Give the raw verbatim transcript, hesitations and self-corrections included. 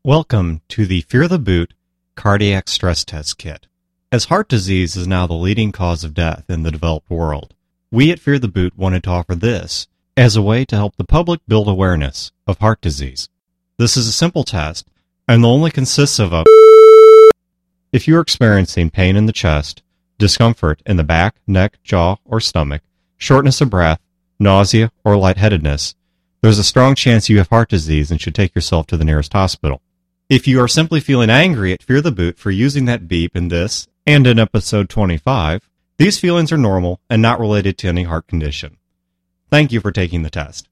Welcome to the Fear the Boot Cardiac Stress Test Kit. As heart disease is now the leading cause of death in the developed world, we at Fear the Boot wanted to offer this as a way to help the public build awareness of heart disease. This is a simple test and only consists of a If you are experiencing pain in the chest, discomfort in the back, neck, jaw, or stomach, shortness of breath, nausea, or lightheadedness, there's a strong chance you have heart disease and should take yourself to the nearest hospital. If you are simply feeling angry at Fear the Boot for using that beep in this and in episode twenty-five, these feelings are normal and not related to any heart condition. Thank you for taking the test.